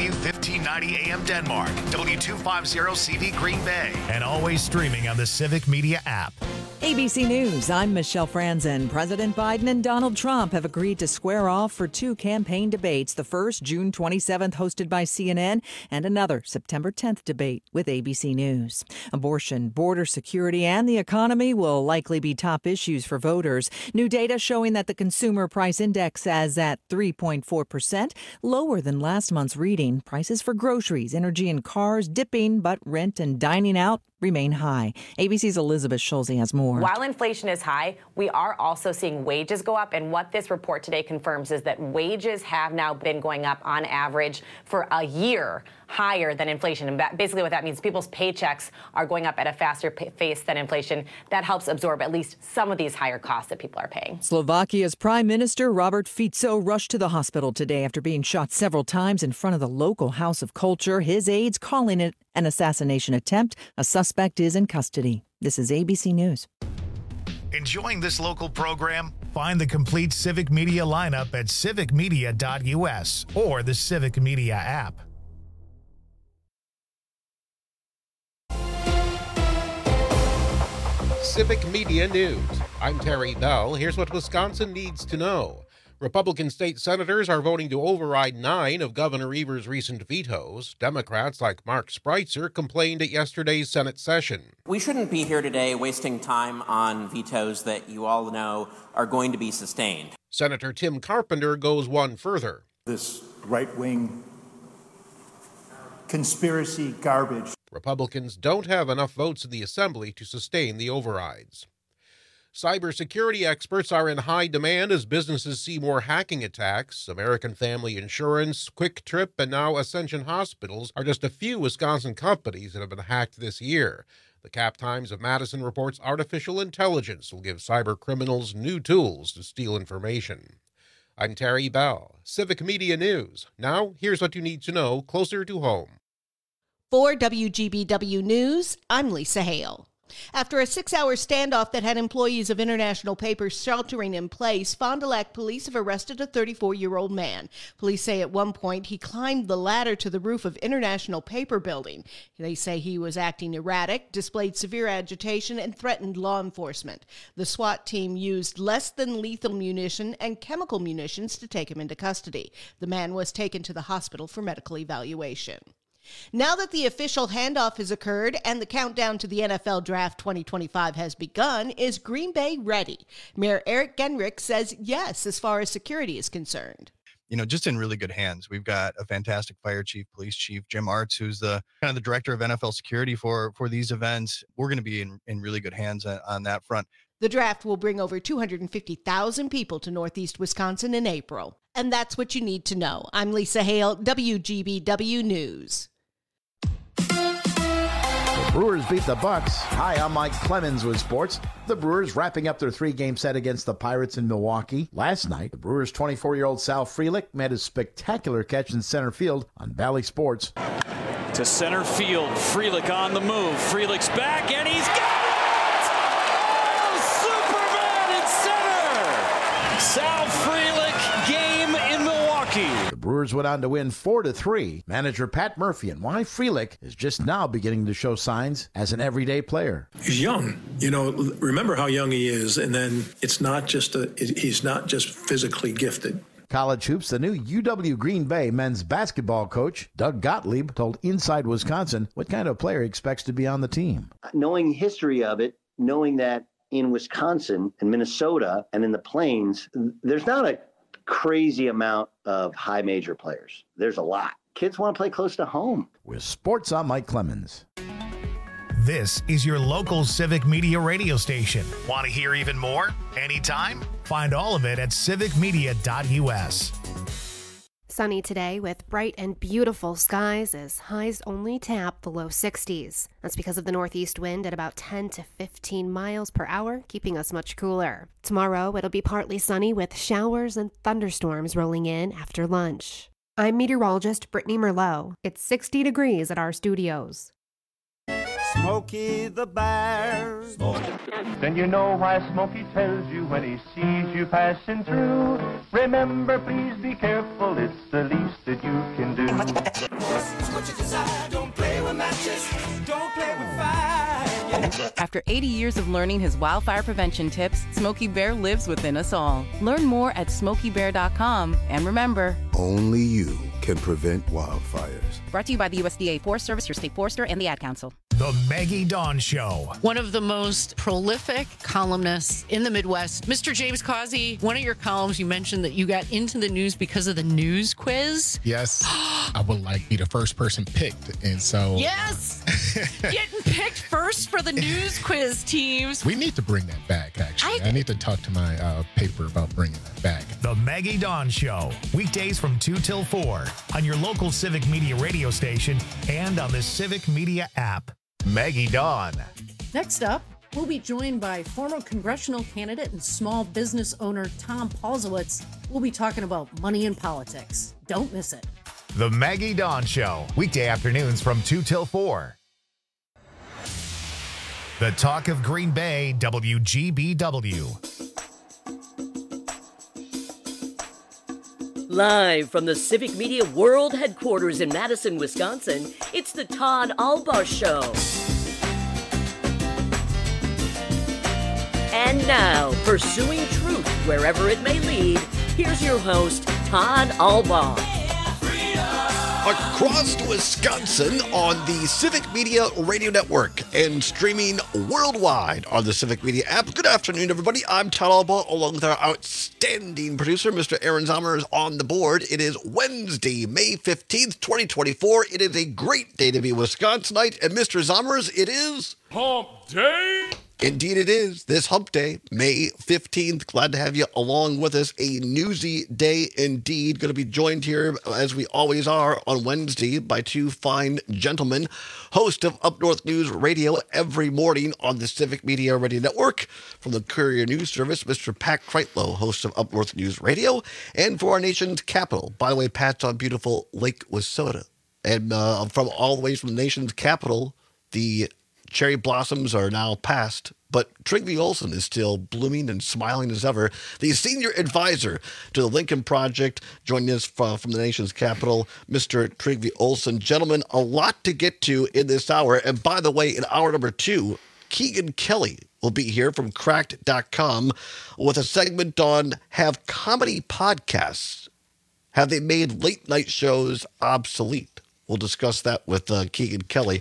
W1590 AM Denmark, W250CV Green Bay, and always streaming on the Civic Media app. ABC News, I'm Michelle Franzen. President Biden and Donald Trump have agreed to square off for two campaign debates. The first, June 27th, hosted by CNN, and another, September 10th debate with ABC News. Abortion, border security, and the economy will likely be top issues for voters. New data showing that the Consumer Price Index is at 3.4%, lower than last month's reading. Prices for groceries, energy, and cars dipping, but rent and dining out remain high. ABC's Elizabeth Schulze has more. While inflation is high, we are also seeing wages go up. And what this report today confirms is that wages have now been going up on average for a year higher than inflation. And basically what that means, people's paychecks are going up at a faster pace than inflation. That helps absorb at least some of these higher costs that people are paying. Slovakia's Prime Minister Robert Fico rushed to the hospital today after being shot several times in front of the local House of Culture. His aides calling it an assassination attempt. A suspect is in custody. This is ABC News. Enjoying this local program? Find the complete Civic Media lineup at civicmedia.us or the Civic Media app. Civic Media News. I'm Terry Bell. Here's what Wisconsin needs to know. Republican state senators are voting to override 9 of Governor Evers' recent vetoes. Democrats like Mark Spreitzer complained at yesterday's Senate session. We shouldn't be here today wasting time on vetoes that you all know are going to be sustained. Senator Tim Carpenter goes one further. This right-wing conspiracy garbage. Republicans don't have enough votes in the Assembly to sustain the overrides. Cybersecurity experts are in high demand as businesses see more hacking attacks. American Family Insurance, Quick Trip, and now Ascension Hospitals are just a few Wisconsin companies that have been hacked this year. The Cap Times of Madison reports artificial intelligence will give cyber criminals new tools to steal information. I'm Terry Bell, Civic Media News. Now, here's what you need to know closer to home. For WGBW News, I'm Lisa Hale. After a 6-hour standoff that had employees of International Paper sheltering in place, Fond du Lac police have arrested a 34-year-old man. Police say at one point he climbed the ladder to the roof of International Paper building. They say he was acting erratic, displayed severe agitation, and threatened law enforcement. The SWAT team used less than lethal munition and chemical munitions to take him into custody. The man was taken to the hospital for medical evaluation. Now that the official handoff has occurred and the countdown to the NFL Draft 2025 has begun, is Green Bay ready? Mayor Eric Genrich says yes, as far as security is concerned. Just in really good hands. We've got a fantastic fire chief, police chief, Jim Arts, who's the kind of the director of NFL security for these events. We're going to be in really good hands on that front. The draft will bring over 250,000 people to Northeast Wisconsin in April. And that's what you need to know. I'm Lisa Hale, WGBW News. Brewers beat the Bucks. Hi, I'm Mike Clemens with sports. The Brewers wrapping up their 3-game set against the Pirates in Milwaukee. Last night, the Brewers' 24-year-old Sal Frelick made a spectacular catch in center field on Valley Sports. To center field, Frelick on the move. Frelick's back, and he's got it! Superman in center! Sal Frelick, game in Milwaukee. The Brewers went on to win 4-3. Manager Pat Murphy and why Frelick is just now beginning to show signs as an everyday player. He's young. Remember how young he is, and then he's not just physically gifted. College hoops, the new UW Green Bay men's basketball coach, Doug Gottlieb, told Inside Wisconsin what kind of player he expects to be on the team. Knowing the history of it, knowing that in Wisconsin and Minnesota and in the Plains, there's not a crazy amount of high major players. There's a lot. Kids want to play close to home. With sports, I'm Mike Clemens. This is your local Civic Media radio station. Want to hear even more? Anytime? Find all of it at civicmedia.us. Sunny today with bright and beautiful skies as highs only tap the low 60s. That's because of the northeast wind at about 10 to 15 miles per hour, keeping us much cooler. Tomorrow, it'll be partly sunny with showers and thunderstorms rolling in after lunch. I'm meteorologist Brittany Merlot. It's 60 degrees at our studios. Smokey the Bear. Then you know why Smokey tells you when he sees you passing through. Remember, please be careful, it's the least that you can do. What you desire, don't play with matches, don't play with fire. After 80 years of learning his wildfire prevention tips, Smokey Bear lives within us all. Learn more at SmokeyBear.com. And remember, only you can prevent wildfires. Brought to you by the USDA Forest Service, your state forester, and the Ad Council. The Maggie Dawn Show. One of the most prolific columnists in the Midwest. Mr. James Causey, one of your columns, you mentioned that you got into the news because of the news quiz. Yes. I would like to be the first person picked. And so... Yes! Getting picked first for the news quiz teams. We need to bring that back, actually. I need to talk to my paper about bringing that back. The Maggie Dawn Show. Weekdays from 2 till 4 on your local Civic Media radio station and on the Civic Media app. Maggie Dawn. Next up, we'll be joined by former congressional candidate and small business owner Tom Paulsowitz. We'll be talking about money and politics. Don't miss it. The Maggie Dawn Show. Weekday afternoons from 2 till 4. The Talk of Green Bay, WGBW. Live from the Civic Media World Headquarters in Madison, Wisconsin, it's the Todd Albaugh Show. And now, pursuing truth wherever it may lead, here's your host, Todd Albaugh. Across Wisconsin on the Civic Media Radio Network and streaming worldwide on the Civic Media app. Good afternoon, everybody. I'm Todd Albaugh, along with our outstanding producer, Mr. Aaron Zommers, on the board. It is Wednesday, May 15th, 2024. It is a great day to be Wisconsinite. And Mr. Zommers, it is... Hump Day! Indeed it is. This Hump Day, May 15th. Glad to have you along with us. A newsy day indeed. Going to be joined here, as we always are, on Wednesday by two fine gentlemen, host of Up North News Radio every morning on the Civic Media Radio Network. From the Courier News Service, Mr. Pat Kreitlow, host of Up North News Radio. And for our nation's capital. By the way, Pat's on beautiful Lake Wissota. And from all the way from the nation's capital, the cherry blossoms are now past, but Trygve Olsen is still blooming and smiling as ever. The senior advisor to the Lincoln Project, joining us from the nation's capital, Mr. Trygve Olsen. Gentlemen, a lot to get to in this hour. And by the way, in hour number 2, Keegan Kelly will be here from Cracked.com with a segment on have comedy podcasts, have they made late night shows obsolete? We'll discuss that with Keegan Kelly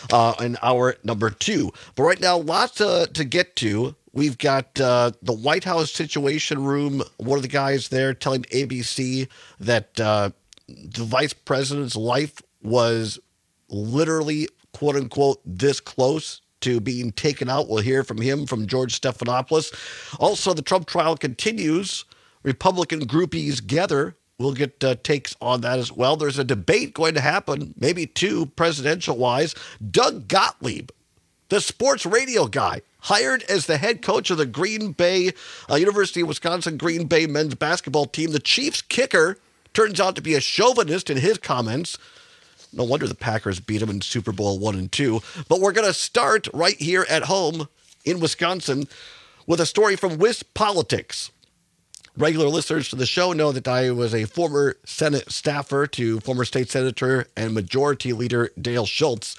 in hour number 2. But right now, lots to get to. We've got the White House Situation Room. One of the guys there telling ABC that the vice president's life was literally, quote unquote, this close to being taken out. We'll hear from him, from George Stephanopoulos. Also, the Trump trial continues. Republican groupies gather. We'll get takes on that as well. There's a debate going to happen, maybe 2 presidential-wise. Doug Gottlieb, the sports radio guy, hired as the head coach of the Green Bay, University of Wisconsin Green Bay men's basketball team. The Chiefs kicker turns out to be a chauvinist in his comments. No wonder the Packers beat him in Super Bowl I and II. But we're going to start right here at home in Wisconsin with a story from WisPolitics. Regular listeners to the show know that I was a former Senate staffer to former state senator and majority leader Dale Schultz.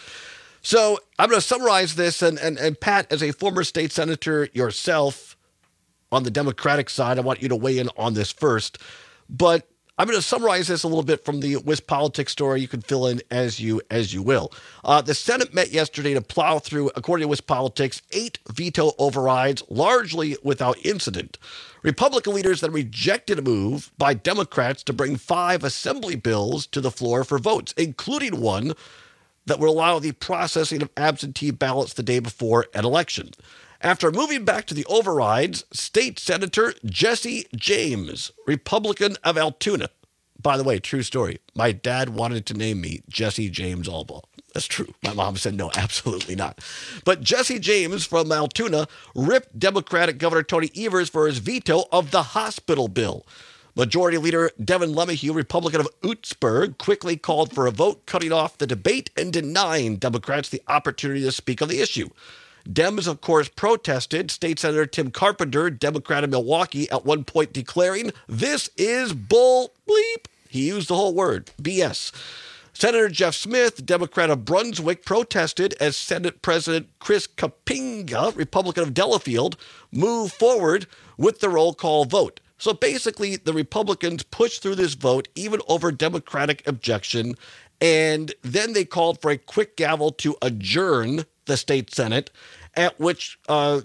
So I'm going to summarize this. And Pat, as a former state senator yourself on the Democratic side, I want you to weigh in on this first. But I'm going to summarize this a little bit from the WisPolitics story. You can fill in as you will. The Senate met yesterday to plow through, according to WisPolitics, 8 veto overrides, largely without incident. Republican leaders then rejected a move by Democrats to bring 5 assembly bills to the floor for votes, including one that would allow the processing of absentee ballots the day before an election. After moving back to the overrides, State Senator Jesse James, Republican of Altoona. By the way, true story. My dad wanted to name me Jesse James Albaugh. That's true. My mom said no, absolutely not. But Jesse James from Altoona ripped Democratic Governor Tony Evers for his veto of the hospital bill. Majority Leader Devin LeMahieu, Republican of Oostburg, quickly called for a vote cutting off the debate and denying Democrats the opportunity to speak on the issue. Dems, of course, protested. State Senator Tim Carpenter, Democrat of Milwaukee, at one point declaring, "This is bull bleep." He used the whole word, BS. Senator Jeff Smith, Democrat of Brunswick, protested as Senate President Chris Kapinga, Republican of Delafield, moved forward with the roll call vote. So basically, the Republicans pushed through this vote, even over Democratic objection, and then they called for a quick gavel to adjourn the state Senate, at which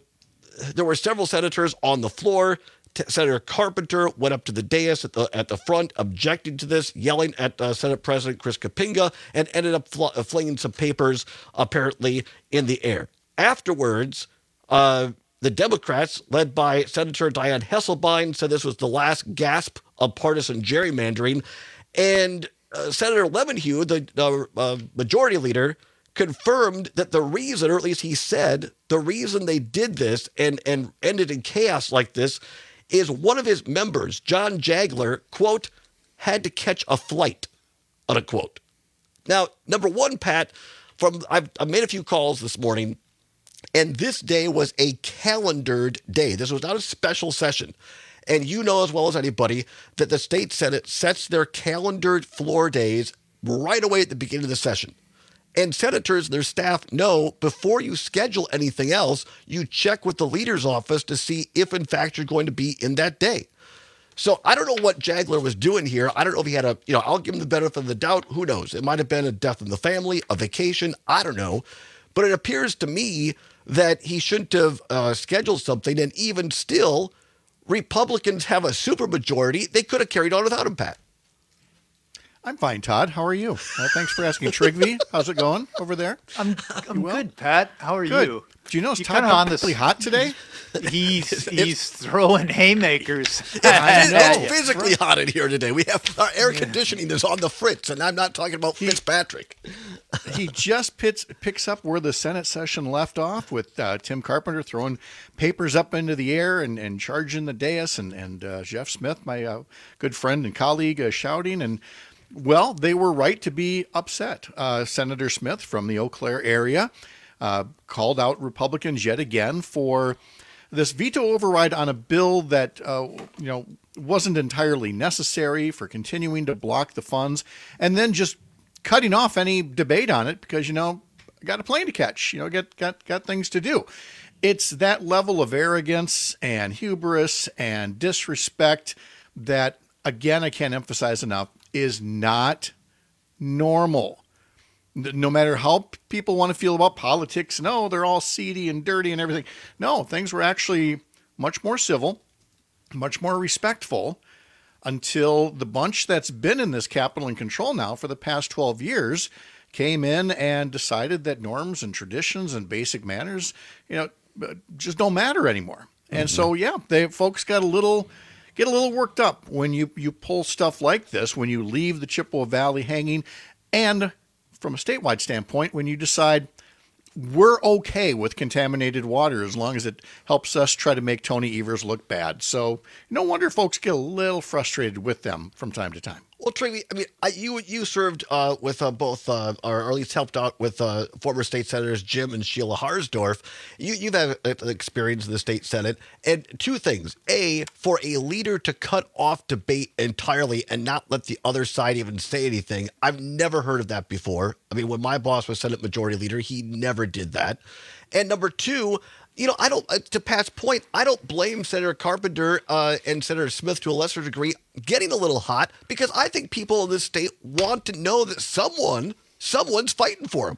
there were several senators on the floor. Senator Carpenter went up to the dais at the front, objecting to this, yelling at Senate President Chris Kapinga, and ended up flinging some papers, apparently, in the air. Afterwards, the Democrats, led by Senator Dianne Hesselbein, said this was the last gasp of partisan gerrymandering, and Senator LeMahieu, the majority leader, confirmed that the reason, or at least he said, the reason they did this and ended in chaos like this is one of his members, John Jagler, quote, had to catch a flight, unquote. Now, number one, Pat, I've made a few calls this morning, and this day was a calendared day. This was not a special session. And you know as well as anybody that the state Senate sets their calendared floor days right away at the beginning of the session. And senators and their staff know before you schedule anything else, you check with the leader's office to see if, in fact, you're going to be in that day. So I don't know what Jagler was doing here. I don't know if he had I'll give him the benefit of the doubt. Who knows? It might have been a death in the family, a vacation. I don't know. But it appears to me that he shouldn't have scheduled something. And even still, Republicans have a supermajority. They could have carried on without him, Pat. I'm fine, Todd. How are you? Thanks for asking. Trigby, how's it going over there? I'm good, Pat. How are good. You? Do you know it's Todd really hot today? He's throwing haymakers. I know. It's physically hot in here today. We have our air conditioning is on the fritz, and I'm not talking about Fitzpatrick. He just picks up where the Senate session left off with Tim Carpenter throwing papers up into the air and charging the dais, and Jeff Smith, my good friend and colleague, shouting. And well, they were right to be upset. Senator Smith from the Eau Claire area called out Republicans yet again for this veto override on a bill that wasn't entirely necessary, for continuing to block the funds, and then just cutting off any debate on it because got a plane to catch, got things to do. It's that level of arrogance and hubris and disrespect that, again, I can't emphasize enough, is not normal. No matter how people want to feel about politics, no, they're all seedy and dirty and everything. No, things were actually much more civil, much more respectful until the bunch that's been in this Capitol in control now for the past 12 years came in and decided that norms and traditions and basic manners, just don't matter anymore. And so, folks got a little worked up when you pull stuff like this, when you leave the Chippewa Valley hanging, and from a statewide standpoint, when you decide we're okay with contaminated water as long as it helps us try to make Tony Evers look bad. So no wonder folks get a little frustrated with them from time to time. Well, Trey, I mean, you served with both, or at least helped out with former state senators Jim and Sheila Harsdorf. You've had experience in the state Senate. And two things. A, for a leader to cut off debate entirely and not let the other side even say anything. I've never heard of that before. I mean, when my boss was Senate Majority Leader, he never did that. And number two, I don't, to Pat's point, I don't blame Senator Carpenter and Senator Smith to a lesser degree getting a little hot, because I think people in this state want to know that someone's fighting for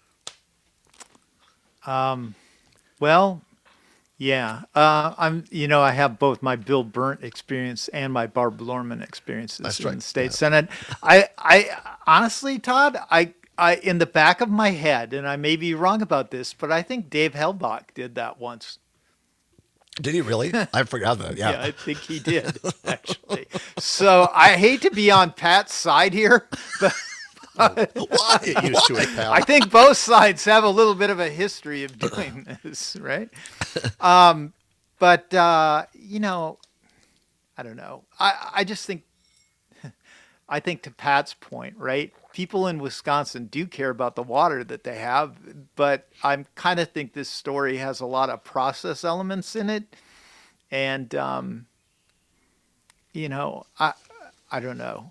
them. Well, yeah. I have both my Bill Burnt experience and my Barb Lorman experiences in the state Senate. I honestly, Todd, I in the back of my head, and I may be wrong about this, but I think Dave Helbach did that once. Did he really? I forgot that. Yeah. Yeah, I think he did, actually. So I hate to be on Pat's side here, but Why? Get used to it, pal. I think both sides have a little bit of a history of doing this, right? But I don't know. I just think, I think to Pat's point, right? People in Wisconsin do care about the water that they have, but I kind of think this story has a lot of process elements in it. And, you know, I don't know.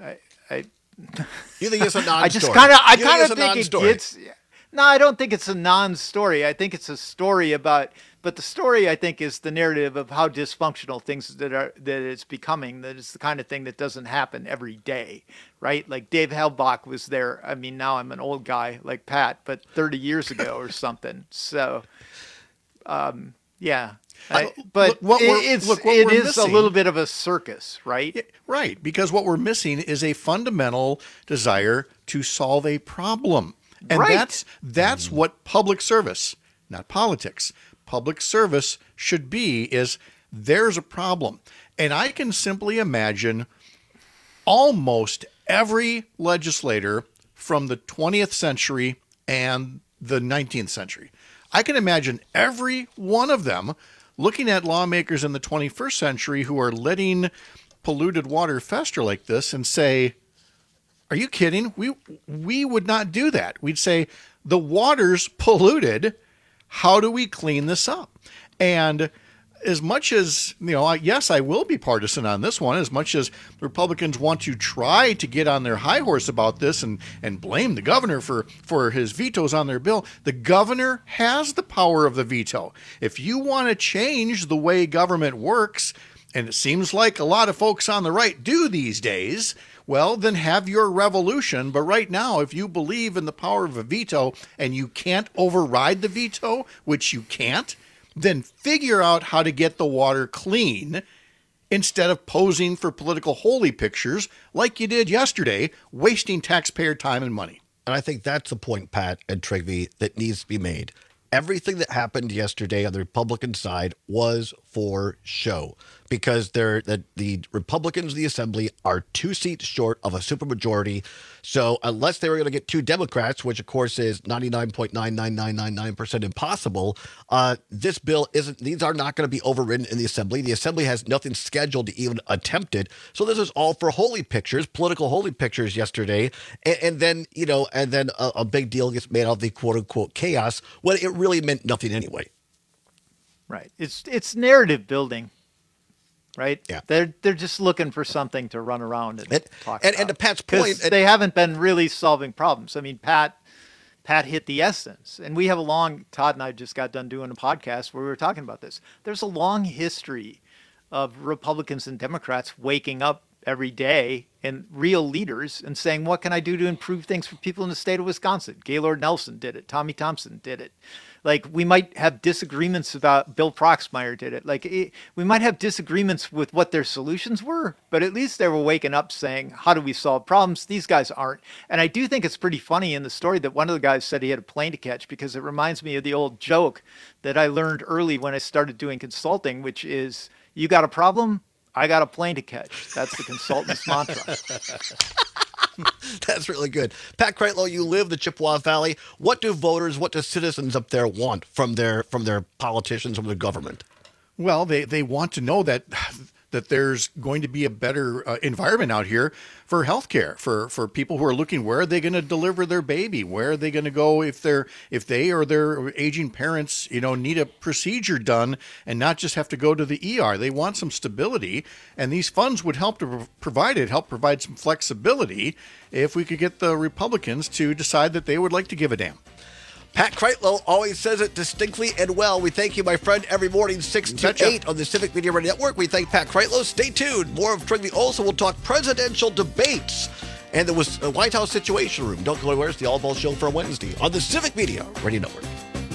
You think it's a non-story? I just kind of think it gets. No, I don't think it's a non-story. I think it's a story about, but the story I think is the narrative of how dysfunctional things that it's becoming. That it's the kind of thing that doesn't happen every day, right? Like Dave Helbach was there. I mean, now I'm an old guy like Pat, but 30 years ago or something. So, yeah. But it is a little bit of a circus, right? Yeah, right, because what we're missing is a fundamental desire to solve a problem. And that's what public service, not politics, public service should be, is there's a problem. And I can simply imagine almost every legislator from the 20th century and the 19th century. I can imagine every one of them looking at lawmakers in the 21st century who are letting polluted water fester like this and say, are you kidding? We would not do that. We'd say, the water's polluted. How do we clean this up? And as much as, you know, yes, I will be partisan on this one, as much as Republicans want to try to get on their high horse about this and blame the governor for his vetoes on their bill, the governor has the power of the veto. If you want to change the way government works, and it seems like a lot of folks on the right do these days, well, then have your revolution. But right now, if you believe in the power of a veto and you can't override the veto, which you can't, then figure out how to get the water clean instead of posing for political holy pictures like you did yesterday, wasting taxpayer time and money. And I think that's the point, Pat and Trygve, that needs to be made. Everything that happened yesterday on the Republican side was for show, because the Republicans in the Assembly are 2 seats short of a supermajority. So unless they were going to get 2 Democrats, which of course is 99.99999% impossible, this bill isn't. These are not going to be overridden in the Assembly. The Assembly has nothing scheduled to even attempt it. So this is all for holy pictures, political holy pictures yesterday, and then a big deal gets made out of the quote unquote chaos when it really meant nothing anyway. Right. It's narrative building, right? Yeah. They're just looking for something to run around and talk about. And to Pat's point, they haven't been really solving problems. I mean, Pat hit the essence. And we have Todd and I just got done doing a podcast where we were talking about this. There's a long history of Republicans and Democrats waking up every day and real leaders and saying, what can I do to improve things for people in the state of Wisconsin? Gaylord Nelson did it. Tommy Thompson did it. Like, we might have disagreements about, Bill Proxmire did it. Like, we might have disagreements with what their solutions were, but at least they were waking up saying, how do we solve problems? These guys aren't. And I do think it's pretty funny in the story that one of the guys said he had a plane to catch, because it reminds me of the old joke that I learned early when I started doing consulting, which is, you got a problem? I got a plane to catch. That's the consultant's mantra. That's really good. Pat Kreitlow, you live the Chippewa Valley. What do citizens up there want from their politicians, from the government? Well, they want to know that there's going to be a better environment out here for healthcare, for people who are looking, where are they going to deliver their baby? Where are they going to go if they or their aging parents, need a procedure done and not just have to go to the ER? They want some stability, and these funds would help to provide some flexibility if we could get the Republicans to decide that they would like to give a damn. Pat Kreitlow always says it distinctly and well. We thank you, my friend, every morning, 6 to 8 on the Civic Media Radio Network. We thank Pat Kreitlow. Stay tuned. More of Trygve Olsen. We'll talk presidential debates and the White House Situation Room. Don't go anywhere. It's the All Ball Show for Wednesday on the Civic Media Radio Network.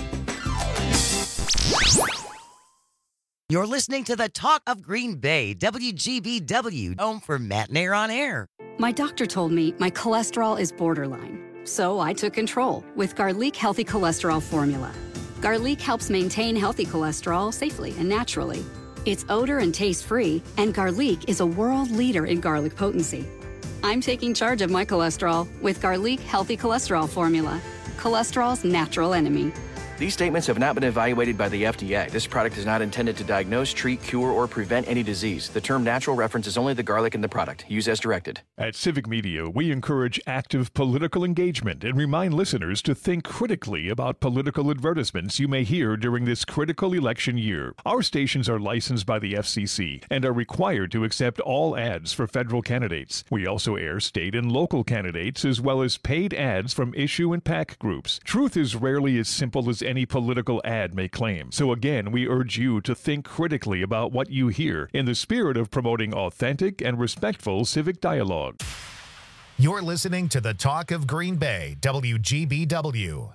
You're listening to the Talk of Green Bay, WGBW, home for Matt Nair on Air. My doctor told me my cholesterol is borderline. So I took control with Garlic Healthy Cholesterol Formula. Garlic helps maintain healthy cholesterol safely and naturally. It's odor and taste-free, and Garlic is a world leader in garlic potency. I'm taking charge of my cholesterol with Garlic Healthy Cholesterol Formula, cholesterol's natural enemy. These statements have not been evaluated by the FDA. This product is not intended to diagnose, treat, cure, or prevent any disease. The term natural references only the garlic in the product. Use as directed. At Civic Media, we encourage active political engagement and remind listeners to think critically about political advertisements you may hear during this critical election year. Our stations are licensed by the FCC and are required to accept all ads for federal candidates. We also air state and local candidates as well as paid ads from issue and PAC groups. Truth is rarely as simple as any political ad may claim. So again, we urge you to think critically about what you hear in the spirit of promoting authentic and respectful civic dialogue. You're listening to the Talk of Green Bay, WGBW.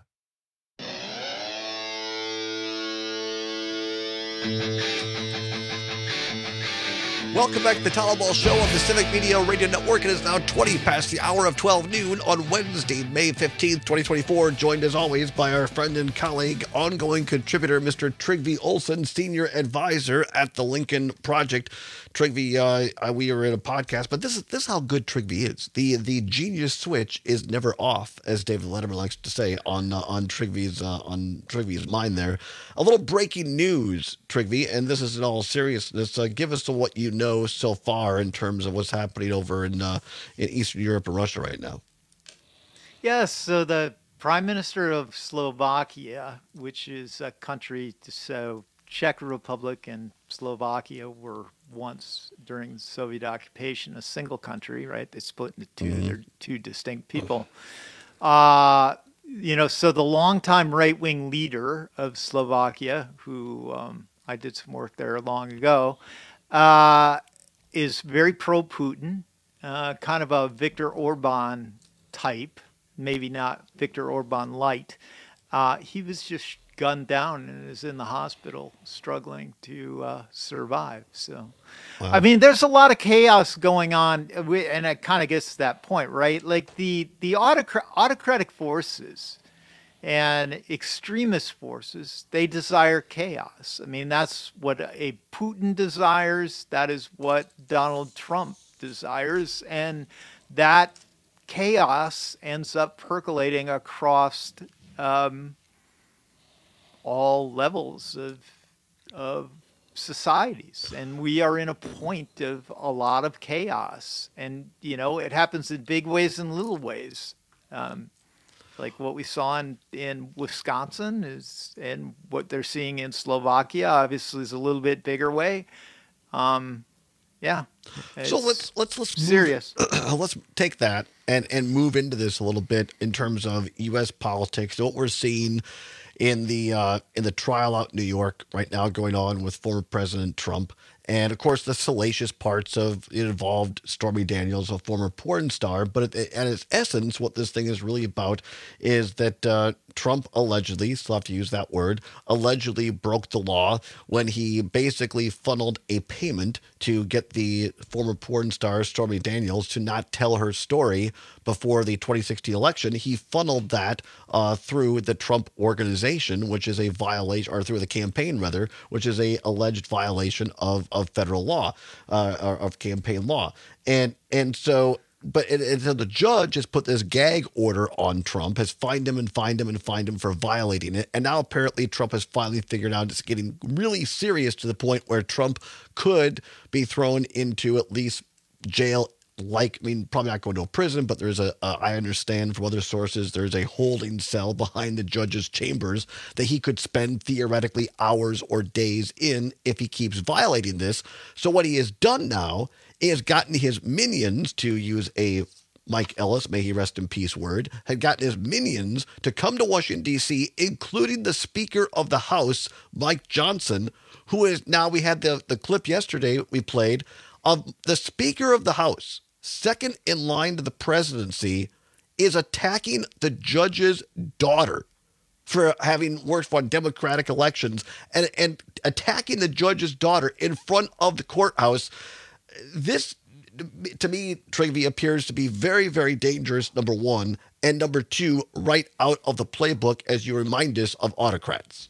Welcome back to the Todd Ball Show on the Civic Media Radio Network. It is now 20 past the hour of 12 noon on Wednesday, May 15th, 2024. Joined as always by our friend and colleague, ongoing contributor, Mr. Trygve Olsen, Senior Advisor at the Lincoln Project. Trygve, we are in a podcast, but this is how good Trygve is. The genius switch is never off, as David Letterman likes to say on Trygve's mind there. A little breaking news, Trygve, and this is in all seriousness. Give us what you know so far in terms of what's happening over in Eastern Europe and Russia right now. Yes, so the Prime Minister of Slovakia, which is a country, so Czech Republic and Slovakia were once, during the Soviet occupation, a single country, right? They split into two. Mm-hmm. They're two distinct people. So the longtime right-wing leader of Slovakia, who I did some work there long ago, is very pro-Putin, kind of a Viktor Orban type, maybe not Viktor Orban light. He was just gunned down and is in the hospital struggling to survive. So, wow. I mean, there's a lot of chaos going on, and it kind of gets to that point, right? Like the autocratic forces and extremist forces, they desire chaos. I mean, that's what a Putin desires. That is what Donald Trump desires. And that chaos ends up percolating across all levels of societies. And we are in a point of a lot of chaos. And, it happens in big ways and little ways. Like what we saw in Wisconsin and what they're seeing in Slovakia, obviously, is a little bit bigger way. Yeah. So let's serious. Let's take that and move into this a little bit in terms of U.S. politics. What we're seeing in the trial out in New York right now going on with former President Trump. And, of course, the salacious parts of it involved Stormy Daniels, a former porn star. But at its essence, what this thing is really about is that Trump allegedly, still have to use that word, allegedly broke the law when he basically funneled a payment to get the former porn star Stormy Daniels to not tell her story before the 2016 election. He funneled that through the Trump Organization, which is a violation, or through the campaign rather, which is a alleged violation of federal law, or of campaign law. And so the judge has put this gag order on Trump, has fined him for violating it. And now apparently Trump has finally figured out it's getting really serious to the point where Trump could be thrown into at least jail. Probably not going to a prison, but there's I understand from other sources, there's a holding cell behind the judge's chambers that he could spend theoretically hours or days in if he keeps violating this. So what he has done now is gotten his minions, to use a Mike Ellis, may he rest in peace word, had gotten his minions to come to Washington, D.C., including the Speaker of the House, Mike Johnson, who is now, we had the clip yesterday we played, of the Speaker of the House, second in line to the presidency, is attacking the judge's daughter for having worked for Democratic elections and attacking the judge's daughter in front of the courthouse. This, to me, Trygve, appears to be very, very dangerous, number one, and number two, right out of the playbook, as you remind us, of autocrats.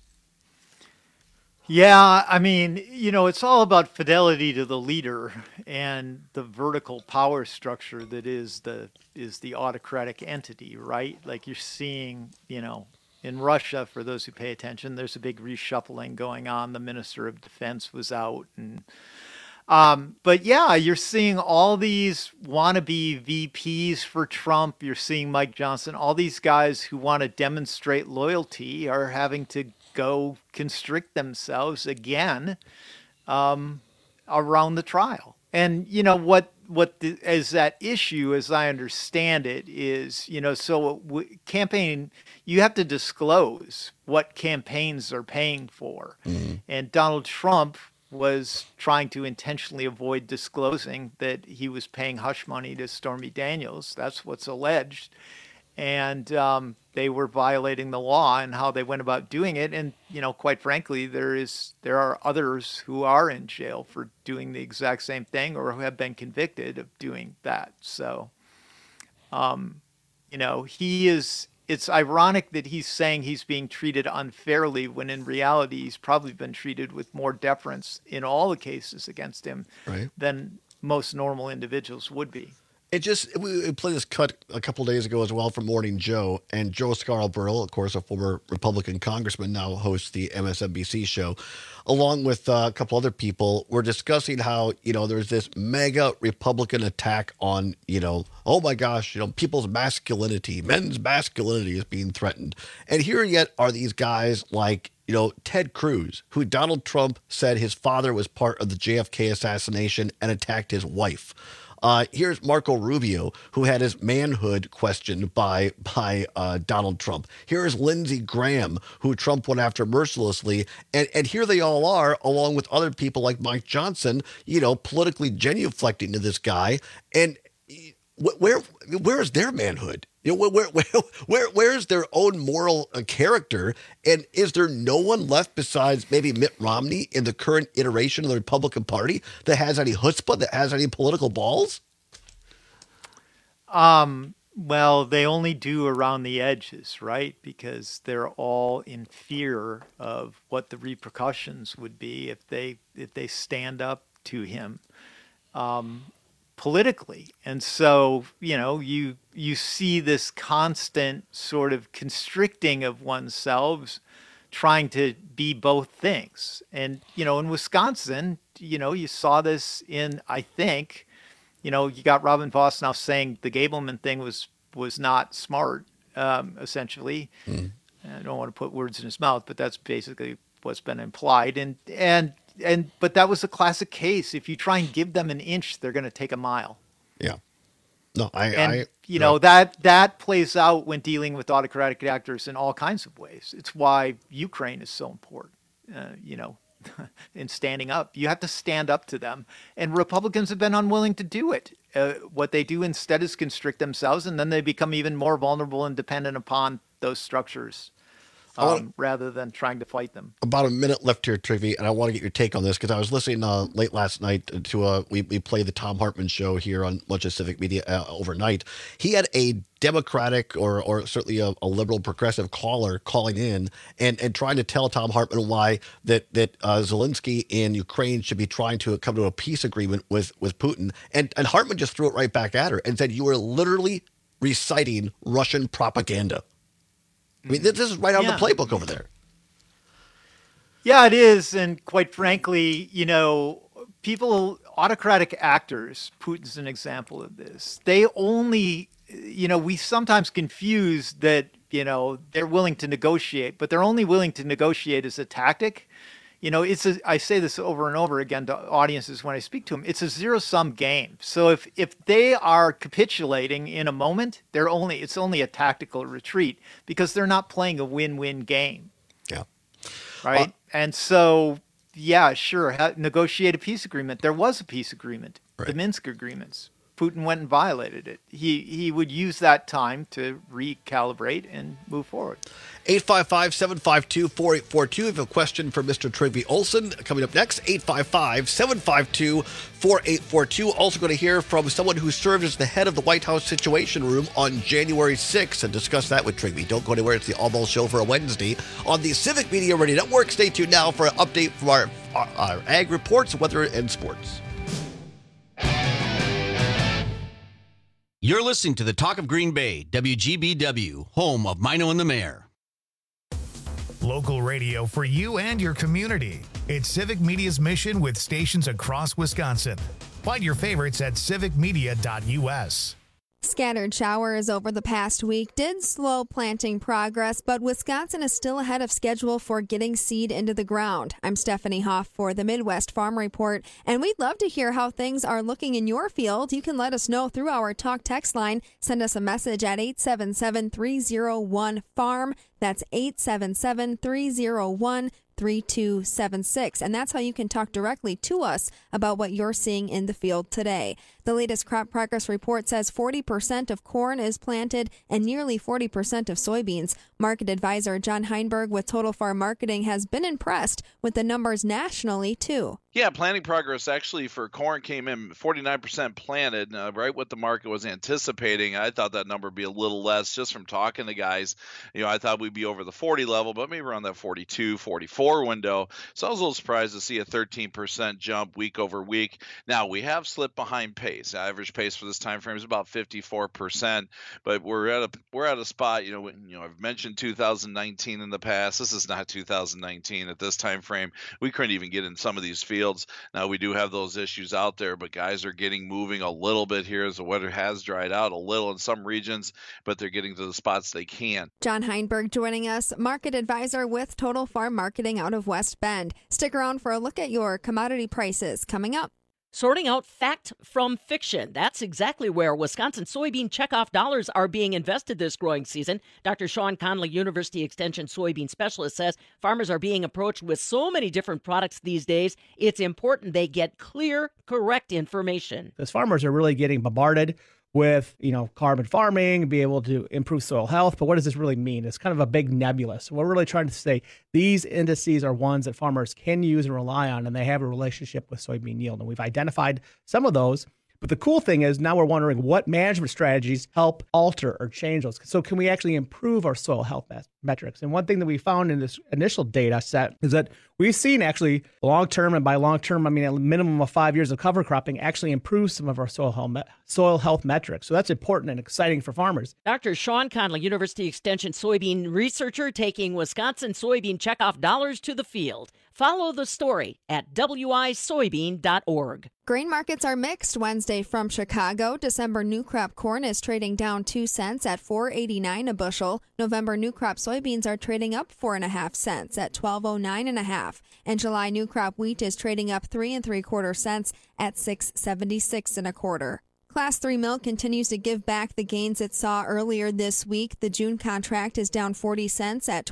Yeah, I mean, it's all about fidelity to the leader and the vertical power structure that is the autocratic entity, right? Like you're seeing, in Russia, for those who pay attention, there's a big reshuffling going on. The Minister of Defense was out. And but yeah, you're seeing all these wannabe VPs for Trump. You're seeing Mike Johnson. All these guys who want to demonstrate loyalty are having to go constrict themselves again around the trial. And, you know, what is that issue, as I understand it, is, you know, so campaign, you have to disclose what campaigns are paying for. Mm-hmm. And Donald Trump was trying to intentionally avoid disclosing that he was paying hush money to Stormy Daniels. That's what's alleged. And they were violating the law and how they went about doing it. And, you know, quite frankly, there are others who are in jail for doing the exact same thing or who have been convicted of doing that. So, you know, it's ironic that he's saying he's being treated unfairly when in reality he's probably been treated with more deference in all the cases against him than most normal individuals would be. We played this cut a couple days ago as well from Morning Joe, and Joe Scarborough, of course, a former Republican congressman, now hosts the MSNBC show, along with a couple other people, were discussing how, you know, there's this mega Republican attack on, you know, oh my gosh, you know, people's masculinity, men's masculinity is being threatened. And here yet are these guys like, you know, Ted Cruz, who Donald Trump said his father was part of the JFK assassination and attacked his wife. Here's Marco Rubio, who had his manhood questioned by Donald Trump. Here's Lindsey Graham, who Trump went after mercilessly. And here they all are, along with other people like Mike Johnson, you know, politically genuflecting to this guy. And where is their manhood? You know, where is their own moral character? And is there no one left besides maybe Mitt Romney in the current iteration of the Republican Party that has any chutzpah, that has any political balls? Well, they only do around the edges, right? Because they're all in fear of what the repercussions would be if they stand up to him. Politically. And so, you know, you see this constant sort of constricting of oneself, trying to be both things. And, you know, in Wisconsin, you know, you saw this in, I think, you know, you got Robin Voss now saying the Gableman thing was not smart, essentially. Mm. I don't want to put words in his mouth, but that's basically what's been implied. But that was a classic case. If you try and give them an inch, they're going to take a mile. Yeah. No, you know, that plays out when dealing with autocratic actors in all kinds of ways. It's why Ukraine is so important, you know, in standing up. You have to stand up to them. And Republicans have been unwilling to do it. What they do instead is constrict themselves, and then they become even more vulnerable and dependent upon those structures. Rather than trying to fight them. About a minute left here, Trivy, and I want to get your take on this because I was listening late last night to we played the Tom Hartman show here on much of Civic Media overnight. He had a Democratic or certainly a liberal progressive caller calling in and trying to tell Tom Hartman why that Zelensky in Ukraine should be trying to come to a peace agreement with Putin. And Hartman just threw it right back at her and said, you are literally reciting Russian propaganda. I mean, this is right out of the playbook over there. Yeah, it is. And quite frankly, you know, autocratic actors, Putin's an example of this. They only, you know, we sometimes confuse that, you know, they're willing to negotiate, but they're only willing to negotiate as a tactic. You know, I say this over and over again to audiences when I speak to them. It's a zero-sum game. So if they are capitulating in a moment, it's only a tactical retreat because they're not playing a win-win game. Yeah. Right. And so, yeah, sure. Negotiate a peace agreement. There was a peace agreement, the Minsk agreements. Putin went and violated it. He would use that time to recalibrate and move forward. 855-752-4842. If you have a question for Mr. Trivy Olson, coming up next, 855-752-4842. Also going to hear from someone who served as the head of the White House Situation Room on January 6th and discuss that with Trivy. Don't go anywhere. It's the All Ball Show for a Wednesday on the Civic Media Radio Network. Stay tuned now for an update from our ag reports, weather, and sports. You're listening to the Talk of Green Bay, WGBW, home of Mino and the Mayor. Local radio for you and your community. It's Civic Media's mission with stations across Wisconsin. Find your favorites at civicmedia.us. Scattered showers over the past week did slow planting progress, but Wisconsin is still ahead of schedule for getting seed into the ground. I'm Stephanie Hoff for the Midwest Farm Report, and we'd love to hear how things are looking in your field. You can let us know through our talk text line. Send us a message at 877-301-FARM. That's 877-301-3276. And that's how you can talk directly to us about what you're seeing in the field today. The latest crop progress report says 40% of corn is planted and nearly 40% of soybeans. Market advisor John Heinberg with Total Farm Marketing has been impressed with the numbers nationally, too. Yeah, planting progress actually for corn came in 49% planted, right what the market was anticipating. I thought that number would be a little less just from talking to guys. I thought we'd be over the 40 level, but maybe around that 42, 44 window. So I was a little surprised to see a 13% jump week over week. Now, we have slipped behind pace. Average pace for this time frame is about 54%, but we're at a spot, I've mentioned 2019 in the past. This is not 2019 at this time frame. We couldn't even get in some of these fields. Now we do have those issues out there, but guys are getting moving a little bit here as the weather has dried out a little in some regions, but they're getting to the spots they can. John Heinberg joining us, market advisor with Total Farm Marketing out of West Bend. Stick around for a look at your commodity prices coming up. Sorting out fact from fiction. That's exactly where Wisconsin soybean checkoff dollars are being invested this growing season. Dr. Sean Conley, University Extension soybean specialist, says farmers are being approached with so many different products these days, it's important they get clear, correct information. Because farmers are really getting bombarded with, carbon farming, be able to improve soil health. But what does this really mean? It's kind of a big nebula. So we're really trying to say these indices are ones that farmers can use and rely on, and they have a relationship with soybean yield. And we've identified some of those. But the cool thing is now we're wondering what management strategies help alter or change those. So can we actually improve our soil health metrics? And one thing that we found in this initial data set is that we've seen actually long-term, and by long-term, I mean a minimum of 5 years of cover cropping, actually improve some of our soil health metrics. So that's important and exciting for farmers. Dr. Sean Conley, University Extension soybean researcher, taking Wisconsin soybean checkoff dollars to the field. Follow the story at wisoybean.org. Grain markets are mixed Wednesday from Chicago. December new crop corn is trading down 2 cents at $4.89 a bushel. November new crop soybeans are trading up 4.5 cents at $12.09.5. And July new crop wheat is trading up 3 3/4 cents at $6.76 1/4. Class 3 milk continues to give back the gains it saw earlier this week. The June contract is down 40 cents at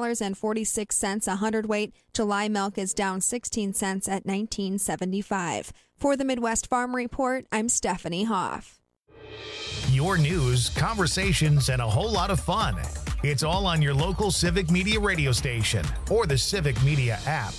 $20.46 a hundredweight. July milk is down 16 cents at $19.75. For the Midwest Farm Report, I'm Stephanie Hoff. Your news, conversations, and a whole lot of fun. It's all on your local Civic Media radio station or the Civic Media app.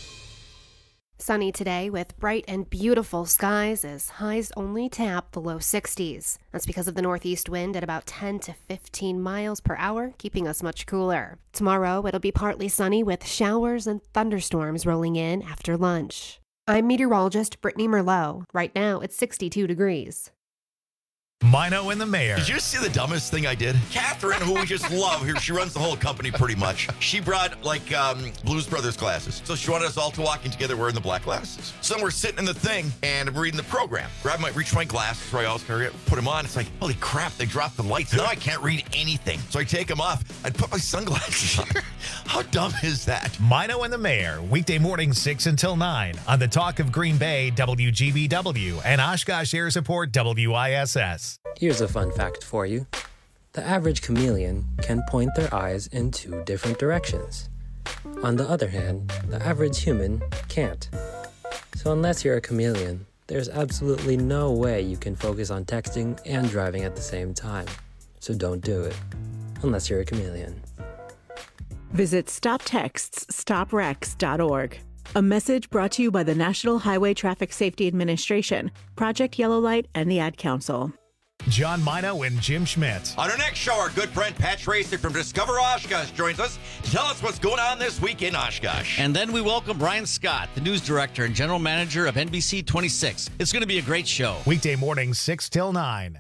Sunny today with bright and beautiful skies as highs only tap the low 60s. That's because of the northeast wind at about 10 to 15 miles per hour, keeping us much cooler. Tomorrow, it'll be partly sunny with showers and thunderstorms rolling in after lunch. I'm meteorologist Brittany Merlot. Right now, it's 62 degrees. Mino and the Mayor. Did you see the dumbest thing I did? Catherine, who we just love, she runs the whole company pretty much. She brought Blues Brothers glasses. So she wanted us all to walk in together wearing the black glasses. So we're sitting in the thing and I'm reading the program. Reach my glasses, right? I'll put them on. It's like, holy crap, they dropped the lights. Now I can't read anything. So I take them off. I'd put my sunglasses on. How dumb is that? Mino and the Mayor, weekday morning 6 until 9 on the Talk of Green Bay, WGBW, and Oshkosh Air Support, WISS. Here's a fun fact for you. The average chameleon can point their eyes in 2 different directions. On the other hand, the average human can't. So unless you're a chameleon, there's absolutely no way you can focus on texting and driving at the same time. So don't do it, unless you're a chameleon. Visit StopTextsStopWrecks.org. A message brought to you by the National Highway Traffic Safety Administration, Project Yellow Light, and the Ad Council. John Mino and Jim Schmidt. On our next show, our good friend Pat Tracy from Discover Oshkosh joins us to tell us what's going on this week in Oshkosh. And then we welcome Brian Scott, the news director and general manager of NBC 26. It's going to be a great show. Weekday morning 6 till 9.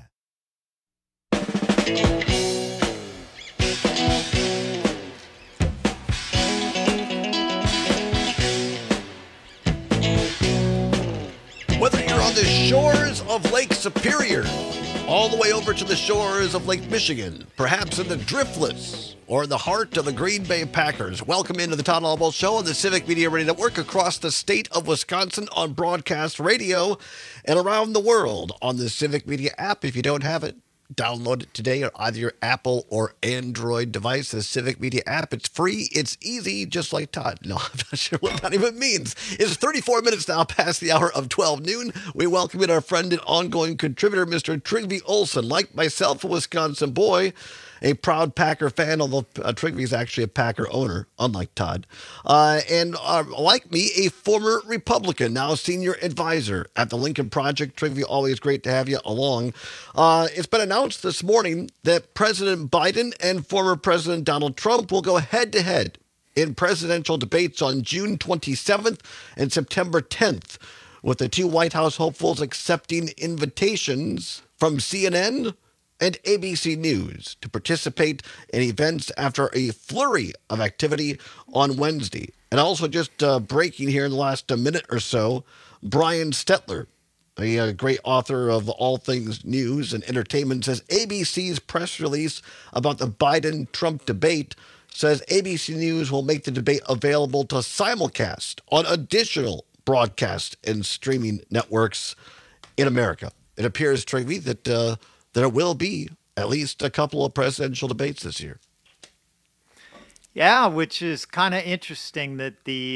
of Lake Superior, all the way over to the shores of Lake Michigan, perhaps in the Driftless or in the heart of the Green Bay Packers. Welcome into the Todd Albaugh Show on the Civic Media Radio Network across the state of Wisconsin on broadcast radio and around the world on the Civic Media app. If you don't have it, download it today on either your Apple or Android device, the Civic Media app. It's free. It's easy, just like Todd. No, I'm not sure what that even means. It's 34 minutes now past the hour of 12 noon. We welcome in our friend and ongoing contributor, Mr. Trygve Olsen. Like myself, a Wisconsin boy, a proud Packer fan, although Trygve is actually a Packer owner, unlike Todd. And like me, a former Republican, now senior advisor at the Lincoln Project. Trygve, always great to have you along. It's been announced this morning that President Biden and former President Donald Trump will go head-to-head in presidential debates on June 27th and September 10th, with the two White House hopefuls accepting invitations from CNN and ABC News to participate in events after a flurry of activity on Wednesday. And also just breaking here in the last minute or so, Brian Stetler, a great author of all things news and entertainment, says ABC's press release about the Biden-Trump debate says ABC News will make the debate available to simulcast on additional broadcast and streaming networks in America. It appears, Trygve, that there will be at least a couple of presidential debates this year. Yeah, which is kind of interesting that the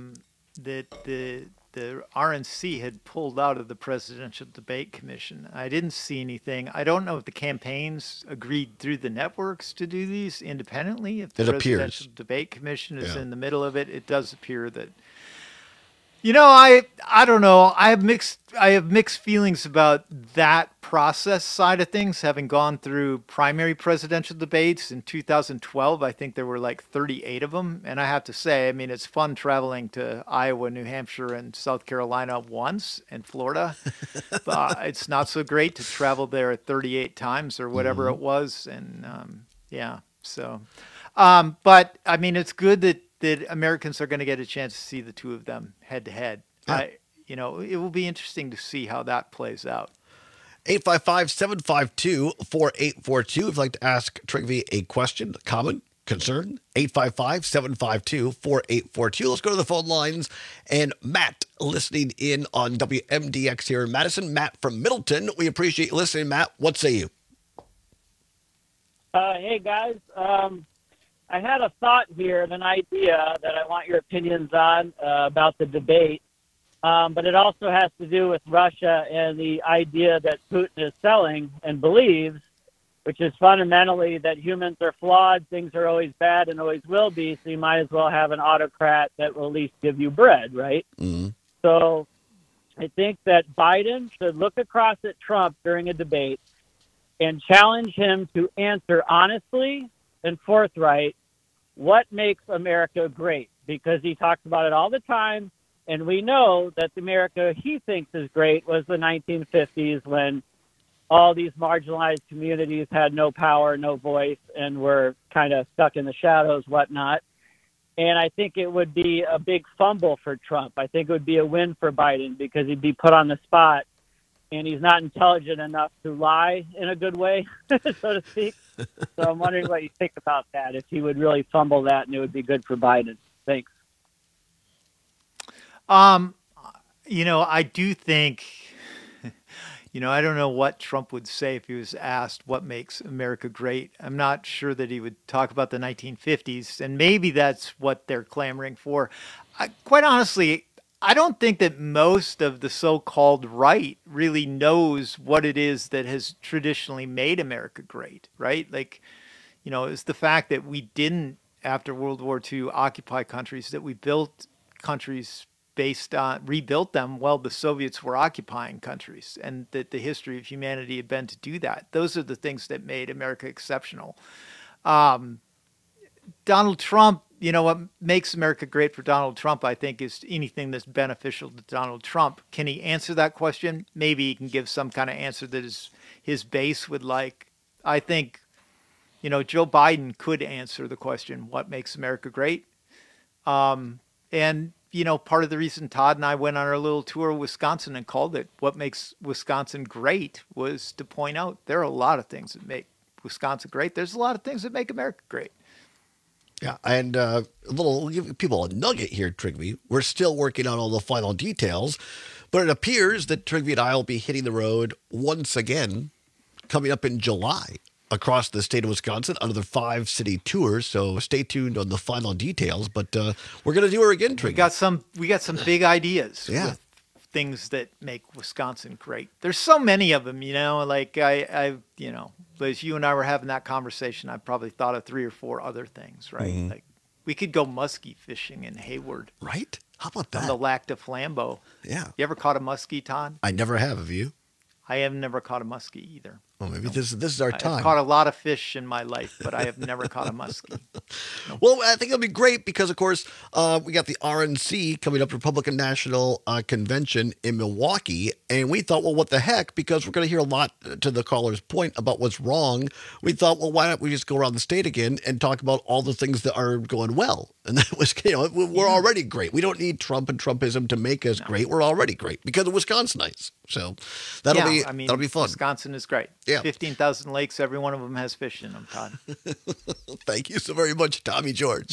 RNC had pulled out of the Presidential Debate Commission. I didn't see anything. I don't know if the campaigns agreed through the networks to do these independently. If the Presidential Debate Commission is in the middle of it, it does appear that. You know, I don't know. I have mixed feelings about that process side of things, having gone through primary presidential debates in 2012. I think there were like 38 of them. And I have to say, I mean, it's fun traveling to Iowa, New Hampshire, and South Carolina once, and Florida. But it's not so great to travel there 38 times or whatever it was. And but I mean, it's good that Americans are going to get a chance to see the two of them head to head. It will be interesting to see how that plays out. 855-752-4842. If you'd like to ask Trygve a question, a comment, concern, 855-752-4842. Let's go to the phone lines. And Matt, listening in on WMDX here in Madison. Matt from Middleton. We appreciate you listening, Matt. What say you? Hey, guys. I had a thought here, an idea that I want your opinions on about the debate, but it also has to do with Russia and the idea that Putin is selling and believes, which is fundamentally that humans are flawed, things are always bad and always will be, so you might as well have an autocrat that will at least give you bread, right? Mm-hmm. So I think that Biden should look across at Trump during a debate and challenge him to answer honestly and forthright what makes America great, because he talks about it all the time, and we know that the America he thinks is great was the 1950s when all these marginalized communities had no power, no voice, and were kind of stuck in the shadows, whatnot. And I think it would be a big fumble for Trump. I think it would be a win for Biden because he'd be put on the spot, and he's not intelligent enough to lie in a good way, so to speak. So I'm wondering what you think about that, if he would really fumble that and it would be good for Biden. Thanks. I do think, I don't know what Trump would say if he was asked what makes America great. I'm not sure that he would talk about the 1950s, and maybe that's what they're clamoring for. Quite honestly, I don't think that most of the so-called right really knows what it is that has traditionally made America great, right? Like, it's the fact that we didn't, after World War II, occupy countries, that we built countries rebuilt them while the Soviets were occupying countries, and that the history of humanity had been to do that. Those are the things that made America exceptional. Donald Trump, what makes America great for Donald Trump, I think, is anything that's beneficial to Donald Trump. Can he answer that question? Maybe he can give some kind of answer that his base would like. I think, Joe Biden could answer the question, what makes America great? And part of the reason Todd and I went on our little tour of Wisconsin and called it What Makes Wisconsin Great was to point out there are a lot of things that make Wisconsin great. There's a lot of things that make America great. Yeah, and we'll give people a nugget here, Trygve. We're still working on all the final details, but it appears that Trygve and I will be hitting the road once again coming up in July across the state of Wisconsin, another 5-city tour. So stay tuned on the final details, but we're going to do her again, Trygve. We got some big ideas. Yeah. With things that make Wisconsin great. There's so many of them, like as you and I were having that conversation, I probably thought of 3 or 4 other things, right? Mhm. Like we could go muskie fishing in Hayward. Right? How about that? On the Lac de Flambeau. Yeah. You ever caught a muskie, Todd? I never have you? I have never caught a muskie either. Well, maybe this is our time. I've caught a lot of fish in my life, but I have never caught a muskie. Well, I think it'll be great because, of course, we got the RNC coming up, Republican National Convention in Milwaukee. And we thought, well, what the heck? Because we're going to hear a lot to the caller's point about what's wrong. We thought, well, why don't we just go around the state again and talk about all the things that are going well? And that was, we're already great. We don't need Trump and Trumpism to make us great. We're already great because of Wisconsinites. So that'll be fun. Wisconsin is great. Yeah. 15,000 lakes. Every one of them has fish in them, Todd. Thank you so very much, Tommy George.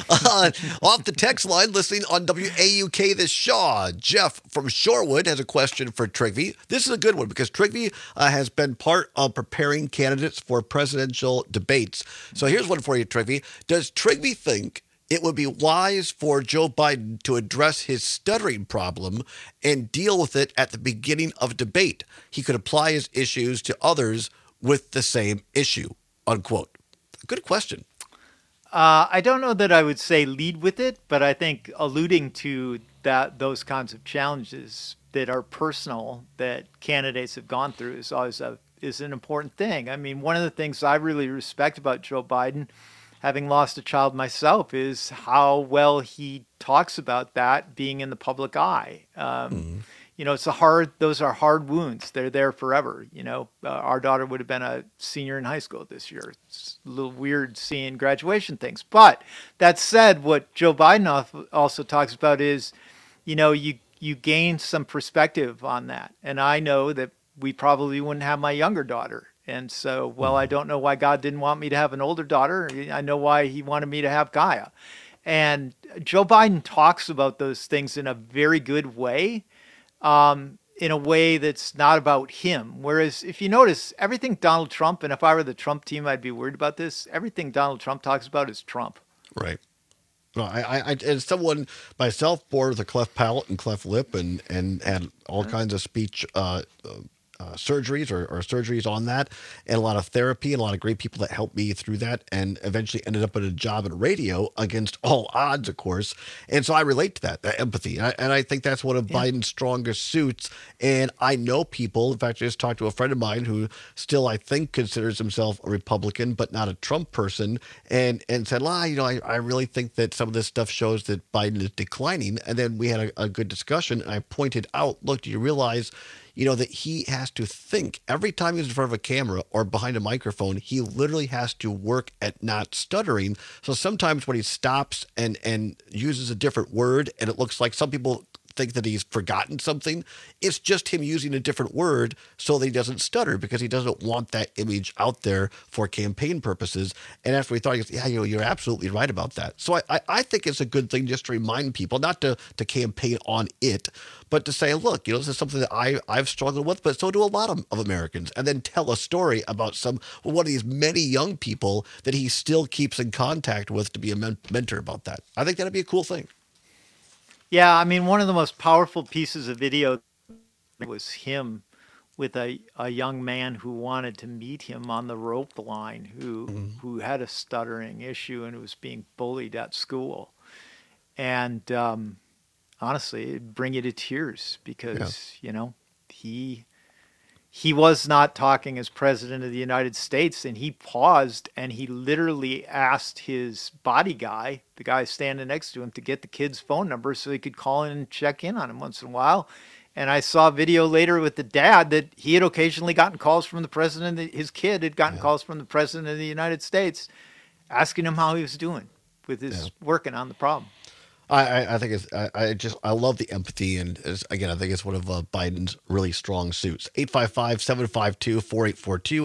Off the text line, listening on WAUK this Shaw. Jeff from Shorewood has a question for Trygve. This is a good one because Trygve has been part of preparing candidates for presidential debates. So here's one for you, Trygve. Does Trygve think it would be wise for Joe Biden to address his stuttering problem and deal with it at the beginning of debate? He could apply his issues to others with the same issue, unquote. Good question. I don't know that I would say lead with it, but I think alluding to those kinds of challenges that are personal that candidates have gone through is always is an important thing. I mean, one of the things I really respect about Joe Biden, having lost a child myself, is how well he talks about that being in the public eye. Those are hard wounds. They're there forever. Our daughter would have been a senior in high school this year. It's a little weird seeing graduation things. But that said, what Joe Biden also talks about is, you gain some perspective on that. And I know that we probably wouldn't have my younger daughter. And so, I don't know why God didn't want me to have an older daughter. I know why he wanted me to have Gaia. And Joe Biden talks about those things in a very good way, in a way that's not about him. Whereas if you notice, everything Donald Trump, and if I were the Trump team, I'd be worried about this, everything Donald Trump talks about is Trump. Right. Well, I as someone myself born with a cleft palate and cleft lip and had all kinds of speech surgeries or surgeries on that, and a lot of therapy and a lot of great people that helped me through that, and eventually ended up at a job in radio against all odds, of course. And so I relate to that empathy. And I think that's one of Biden's strongest suits. And I know people, in fact, I just talked to a friend of mine who still, I think, considers himself a Republican, but not a Trump person, and said, I really think that some of this stuff shows that Biden is declining. And then we had a good discussion, and I pointed out, look, do you realize that he has to think every time he's in front of a camera or behind a microphone, he literally has to work at not stuttering. So sometimes when he stops and uses a different word and it looks like some people think that he's forgotten something, it's just him using a different word so that he doesn't stutter, because he doesn't want that image out there for campaign purposes. And after we thought, he goes, you're absolutely right about that. So I think it's a good thing just to remind people, not to campaign on it, but to say, look, this is something that I've struggled with, but so do a lot of Americans. And then tell a story about one of these many young people that he still keeps in contact with to be a mentor about that. I think that'd be a cool thing. Yeah, I mean, one of the most powerful pieces of video was him with a young man who wanted to meet him on the rope line, who had a stuttering issue and was being bullied at school. And honestly, it'd bring you to tears because, he was not talking as president of the United States, and he paused and he literally asked his body guy, the guy standing next to him, to get the kid's phone number so he could call in and check in on him once in a while. And I saw a video later with the dad that he had occasionally gotten calls from the president, his kid had gotten calls from the president of the United States asking him how he was doing with his working on the problem. I think it's I love the empathy, and again, I think it's one of Biden's really strong suits. 855-752-4842,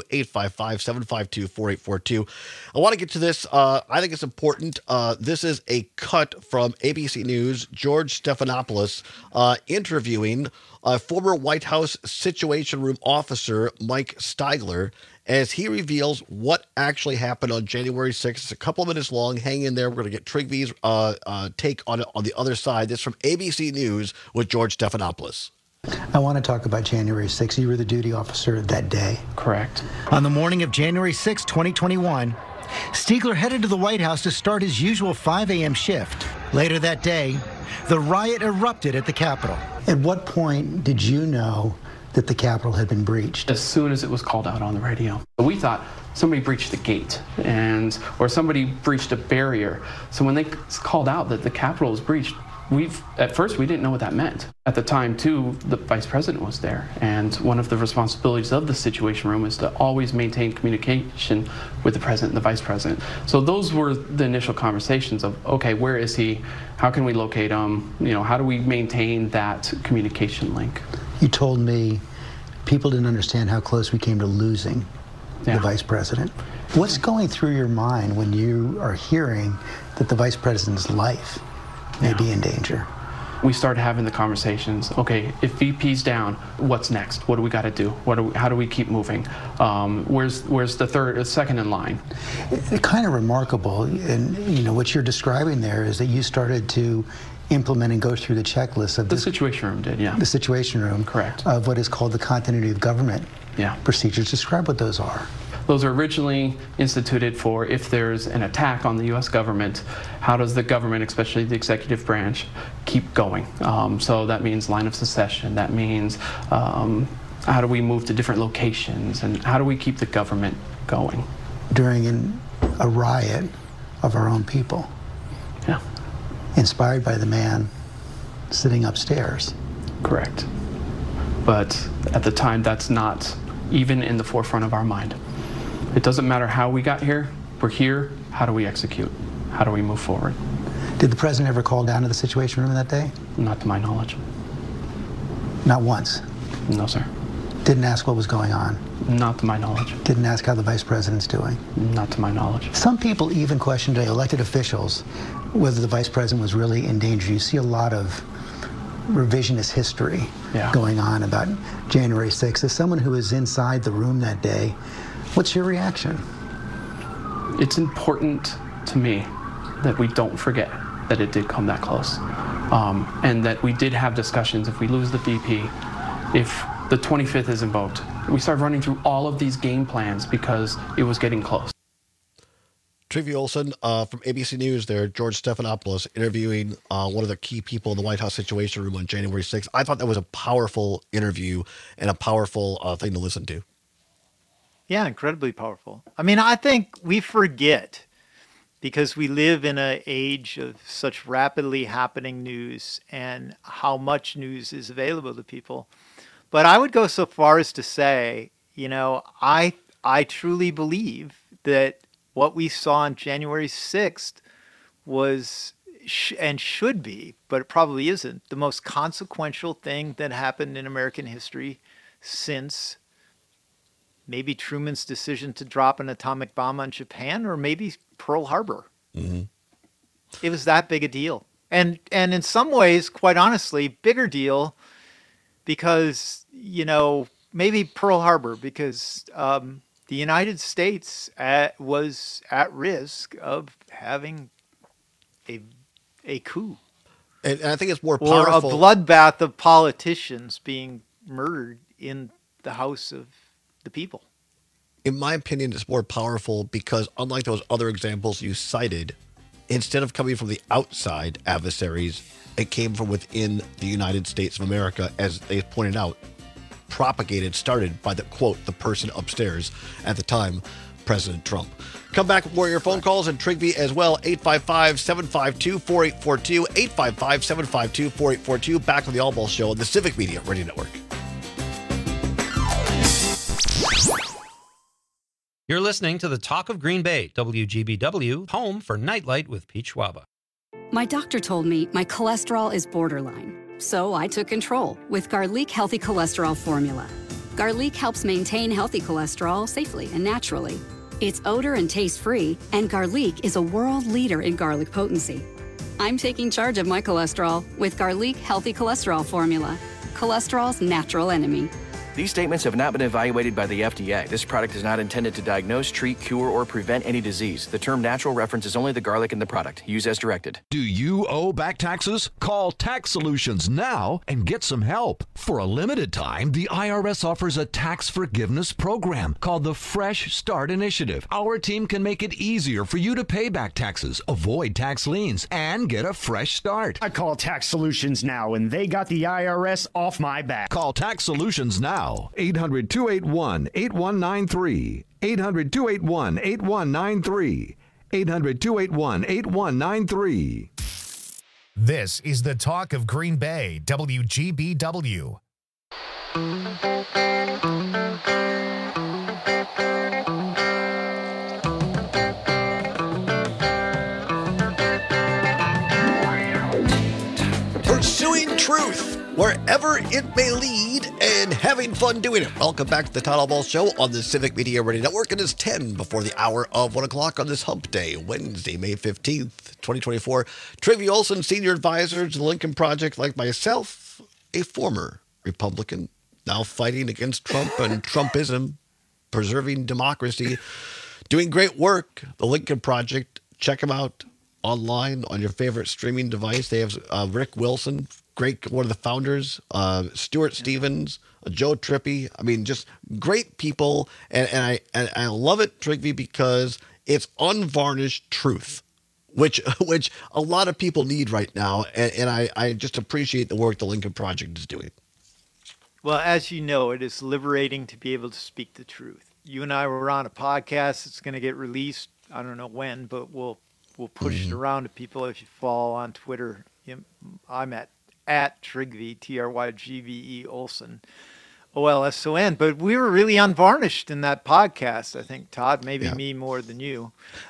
855-752-4842. I want to get to this. I think it's important. This is a cut from ABC News. George Stephanopoulos interviewing former White House Situation Room officer Mike Stigler as he reveals what actually happened on January 6th. It's a couple of minutes long. Hang in there. We're going to get Trygve's take on it on the other side. This is from ABC News with George Stephanopoulos. I want to talk about January 6th. You were the duty officer that day. Correct. On the morning of January 6, 2021, Stigler headed to the White House to start his usual 5 a.m. shift. Later that day, the riot erupted at the Capitol. At what point did you know that the Capitol had been breached? As soon as it was called out on the radio. We thought somebody breached the gate or somebody breached a barrier. So when they called out that the Capitol was breached, at first we didn't know what that meant. At the time, too, the Vice President was there, and one of the responsibilities of the Situation Room is to always maintain communication with the President and the Vice President. So those were the initial conversations of, okay, where is he? How can we locate him? How do we maintain that communication link? You told me people didn't understand how close we came to losing the Vice President. What's going through your mind when you are hearing that the Vice President's life may be in danger? We started having the conversations. Okay, if VP's down, what's next? What do we got to do? How do we keep moving? Where's the second in line? It's kind of remarkable, and what you're describing there is that you started to implement and go through the checklist of the Situation Room did, yeah. The Situation Room, correct, of what is called the continuity of government procedures. Describe what those are. Those are originally instituted for if there's an attack on the U.S. government, how does the government, especially the executive branch, keep going? So that means line of succession. That means how do we move to different locations, and how do we keep the government going? During a riot of our own people. Yeah. Inspired by the man sitting upstairs. Correct. But at the time, that's not even in the forefront of our mind. It doesn't matter how we got here. We're here. How do we execute? How do we move forward? Did the president ever call down to the Situation Room that day? Not to my knowledge. Not once? No, sir. Didn't ask what was going on? Not to my knowledge. Didn't ask how the vice president's doing? Not to my knowledge. Some people even question today, elected officials, whether the vice president was really in danger. You see a lot of revisionist history going on about January 6th. As someone who was inside the room that day, what's your reaction? It's important to me that we don't forget that it did come that close. And that we did have discussions. If we lose the VP, if the 25th is invoked, we start running through all of these game plans because it was getting close. Trygve Olsen from ABC News there, George Stephanopoulos, interviewing one of the key people in the White House Situation Room on January 6th. I thought that was a powerful interview and a powerful thing to listen to. Yeah, incredibly powerful. I mean, I think we forget because we live in an age of such rapidly happening news and how much news is available to people. But I would go so far as to say, I truly believe that what we saw on January 6th was and should be, but it probably isn't, the most consequential thing that happened in American history since maybe Truman's decision to drop an atomic bomb on Japan, or maybe Pearl Harbor. Mm-hmm. It was that big a deal. And in some ways, quite honestly, bigger deal because, maybe Pearl Harbor, because the United States was at risk of having a coup. And I think it's more powerful. Or a bloodbath of politicians being murdered in the House of the people. In my opinion, it's more powerful because unlike those other examples you cited, instead of coming from the outside adversaries, it came from within the United States of America, as they pointed out, started by the, quote, the person upstairs at the time, President Trump. Come back with more of your phone calls and Trygve as well, 855-752-4842, 855-752-4842. Back on the All Ball Show on the Civic Media Radio Network. You're listening to the Talk of Green Bay, WGBW, home for Nightlight with Pete Schwaba. My doctor told me my cholesterol is borderline, so I took control with Garlic Healthy Cholesterol Formula. Garlic helps maintain healthy cholesterol safely and naturally. It's odor and taste-free, and Garlic is a world leader in garlic potency. I'm taking charge of my cholesterol with Garlic Healthy Cholesterol Formula, cholesterol's natural enemy. These statements have not been evaluated by the FDA. This product is not intended to diagnose, treat, cure, or prevent any disease. The term natural references only the garlic in the product. Use as directed. Do you owe back taxes? Call Tax Solutions now and get some help. For a limited time, the IRS offers a tax forgiveness program called the Fresh Start Initiative. Our team can make it easier for you to pay back taxes, avoid tax liens, and get a fresh start. I call Tax Solutions now, and they got the IRS off my back. Call Tax Solutions now. 800-281-8193. 800-281-8193. 800-281-8193. This is the talk of Green Bay, WGBW. Pursuing truth wherever it may lead and having fun doing it. Welcome back to the Todd Ball Show on the Civic Media Radio Network. It is 10 before the hour of 1 o'clock on this hump day, Wednesday, May 15th, 2024. Trygve Olsen, senior advisor to the Lincoln Project, like myself, a former Republican, now fighting against Trump and Trumpism, preserving democracy, doing great work. The Lincoln Project, check them out online on your favorite streaming device. They have Rick Wilson, great, one of the founders, Stuart Stevens, Joe Trippi. I mean, just great people. And I love it, Trygve, because it's unvarnished truth, which a lot of people need right now. And I just appreciate the work the Lincoln Project is doing. Well, as you know, it is liberating to be able to speak the truth. You and I were on a podcast. It's going to get released. I don't know when, but we'll push it around to people. If you follow on Twitter, I'm at Trygve, Trygve Olsen, Olson. But we were really unvarnished in that podcast. I think, Todd, maybe me more than you.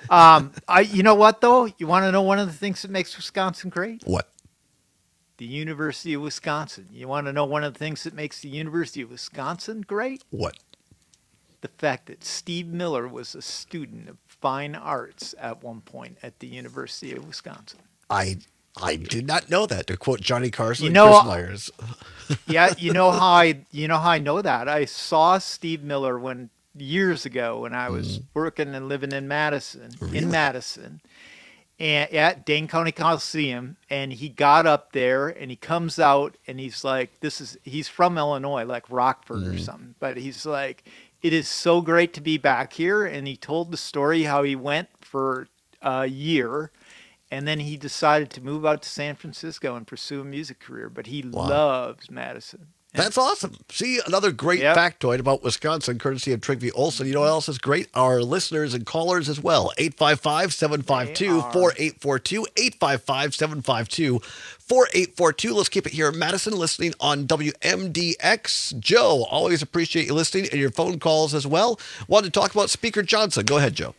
You know what, though? You want to know one of the things that makes Wisconsin great? What? The University of Wisconsin. You want to know one of the things that makes the University of Wisconsin great? What? The fact that Steve Miller was a student of fine arts at one point at the University of Wisconsin. I did not know that, to quote Johnny Carson and Chris Myers. Yeah, you know how I know that. I saw Steve Miller years ago when I was working and living in Madison. Really? In Madison. And at Dane County Coliseum, and he got up there and he comes out and he's like, he's from Illinois, like Rockford or something, but he's like, it is so great to be back here. And he told the story how he went for a year and then he decided to move out to San Francisco and pursue a music career, but he loves Madison. That's awesome. See, another great factoid about Wisconsin, courtesy of Trygve Olsen. You know what else is great? Our listeners and callers as well. 855-752-4842. 855-752-4842. Let's keep it here in Madison, listening on WMDX. Joe, always appreciate you listening and your phone calls as well. Wanted to talk about Speaker Johnson. Go ahead, Joe.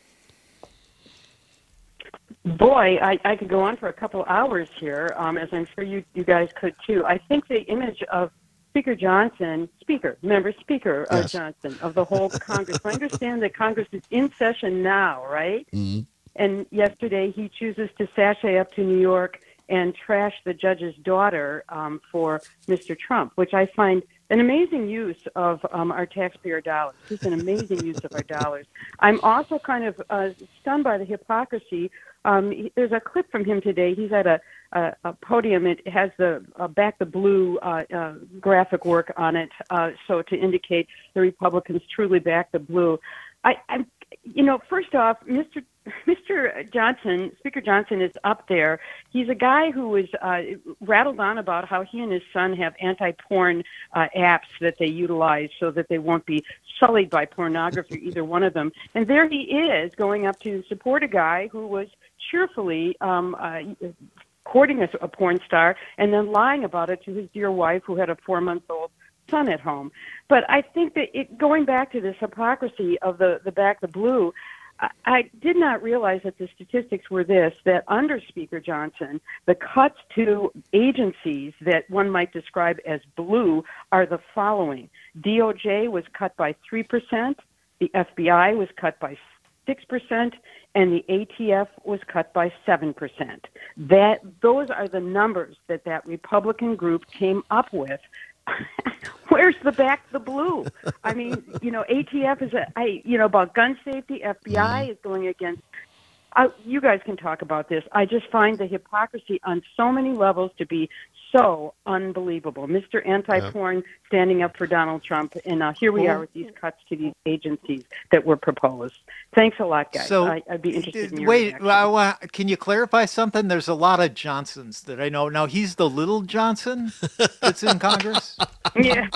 Boy, I could go on for a couple hours here, as I'm sure you guys could too. I think the image of Speaker Johnson, yes. Johnson of the whole Congress. I understand that Congress is in session now, right? Mm-hmm. And yesterday he chooses to sashay up to New York and trash the judge's daughter for Mr. Trump, which I find an amazing use of our taxpayer dollars. It's an amazing use of our dollars. I'm also kind of stunned by the hypocrisy. There's a clip from him today. He's at a podium. It has the Back the Blue graphic work on it, so to indicate the Republicans truly back the blue. First off, Mr. Johnson, Speaker Johnson is up there. He's a guy who was rattled on about how he and his son have anti-porn apps that they utilize so that they won't be sullied by pornography, either one of them. And there he is going up to support a guy who was cheerfully courting a porn star and then lying about it to his dear wife who had a 4-month-old son at home. But I think that going back to this hypocrisy of the Back the Blue, I did not realize that the statistics were that under Speaker Johnson, the cuts to agencies that one might describe as blue are the following. DOJ was cut by 3%, the FBI was cut by 6%, and the ATF was cut by 7%. Those are the numbers that Republican group came up with. Where's the blue? I mean, ATF is about gun safety. FBI is going against. You guys can talk about this. I just find the hypocrisy on so many levels to be so unbelievable. Mr. Anti-Porn standing up for Donald Trump, and here we are with these cuts to these agencies that were proposed. Thanks a lot, guys. So, I'd be interested in your reaction. Can you clarify something? There's a lot of Johnsons that I know. Now, he's the little Johnson that's in Congress? Yeah.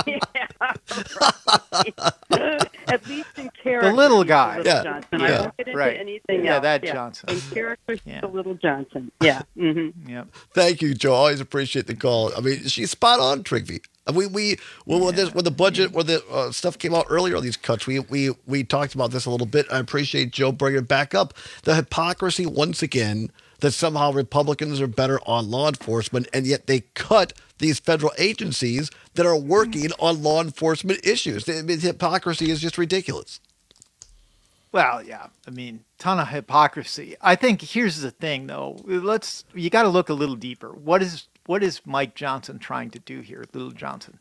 At least in character. The little guy. Little Johnson. I won't get into anything else. Yeah, that Johnson. In character, the little Johnson. Yeah. Mm-hmm. Yep. Thank you, Joe. Always appreciate the call. I mean, she's spot on, Trygve. When the budget, when the stuff came out earlier on these cuts, we talked about this a little bit. I appreciate Joe bringing it back up. The hypocrisy once again that somehow Republicans are better on law enforcement, and yet they cut these federal agencies that are working on law enforcement issues. The hypocrisy is just ridiculous. Well, yeah. I mean, ton of hypocrisy. I think here's the thing, though. You got to look a little deeper. What is Mike Johnson trying to do here, Little Johnson?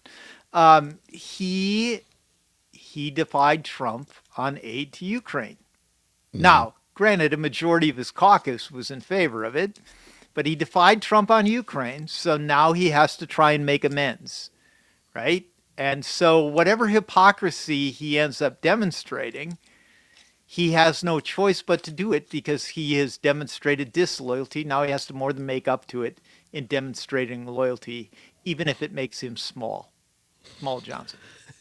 He defied Trump on aid to Ukraine. Now, granted, a majority of his caucus was in favor of it, but he defied Trump on Ukraine, so now he has to try and make amends, right? And so whatever hypocrisy he ends up demonstrating, he has no choice but to do it because he has demonstrated disloyalty. Now he has to more than make up to it in demonstrating loyalty, even if it makes him small. Small Johnson.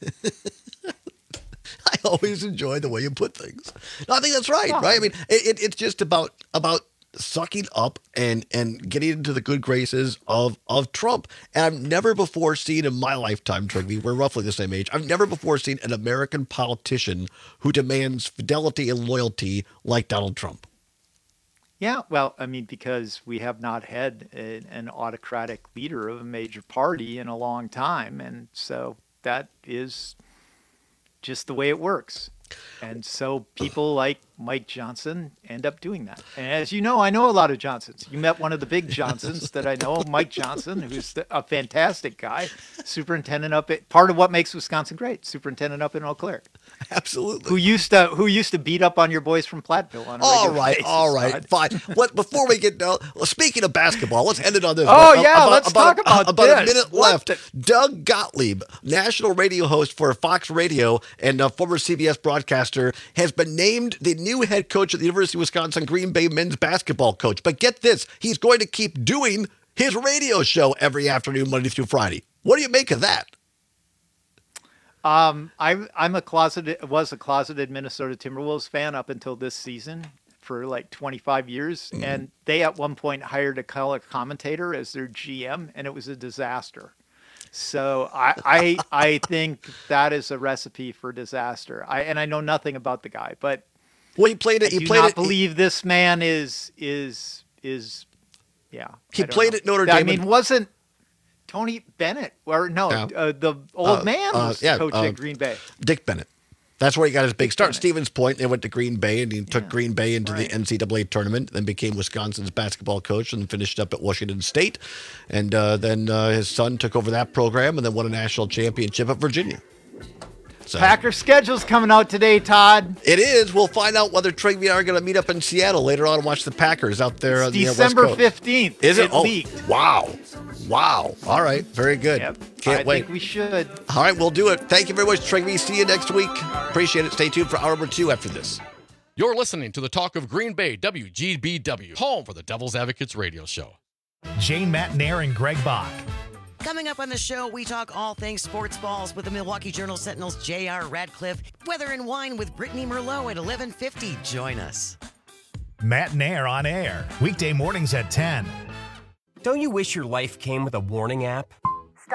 I always enjoy the way you put things. No, I think that's right, right? I mean, it's just about sucking up and getting into the good graces of Trump. And I've never before seen in my lifetime, Trygve, we're roughly the same age, I've never before seen an American politician who demands fidelity and loyalty like Donald Trump. Yeah, well, I mean, because we have not had an autocratic leader of a major party in a long time. And so that is just the way it works. And so people like Mike Johnson end up doing that. And as you know, I know a lot of Johnsons. You met one of the big Johnsons that I know, Mike Johnson, who's a fantastic guy, superintendent up at, part of what makes Wisconsin great, superintendent up in Eau Claire. Absolutely. Who used to beat up on your boys from Platteville on a regular basis. All right, fine. Before we get down, speaking of basketball, let's end it on this. Let's talk about this. A minute left. Doug Gottlieb, national radio host for Fox Radio and former CBS broadcaster, has been named the new head coach at the University of Wisconsin Green Bay men's basketball coach. But get this, he's going to keep doing his radio show every afternoon, Monday through Friday. What do you make of that? I'm a closeted Minnesota Timberwolves fan up until this season for like 25 years. Mm-hmm. And they at one point hired a color commentator as their GM, and it was a disaster. So I think that is a recipe for disaster. I know nothing about the guy, but he played it. I do not believe this man is yeah. He played at Notre Dame. I mean, wasn't Tony Bennett the old man was coach at Green Bay? Dick Bennett. That's where he got his big start. Stevens Point, they went to Green Bay, and he took Green Bay into the NCAA tournament, then became Wisconsin's basketball coach, and finished up at Washington State. And then his son took over that program and then won a national championship at Virginia. So, Packer schedule's coming out today, Todd. It is. We'll find out whether Trygve and I are going to meet up in Seattle later on and watch the Packers out there on the West Coast. December 15th. Is it? Leaked. Wow. All right. Very good. Yep. Can't wait. I think we should. All right, we'll do it. Thank you very much, Trygve. See you next week. Appreciate it. Stay tuned for hour number 2 after this. You're listening to the Talk of Green Bay, WGBW, home for the Devil's Advocates radio show. Jane Matnair and Greg Bach. Coming up on the show, we talk all things sports balls with the Milwaukee Journal-Sentinel's J.R. Radcliffe. Weather and wine with Brittany Merlot at 11:50. Join us. Matnair on air, weekday mornings at 10. Don't you wish your life came with a warning app? Stop.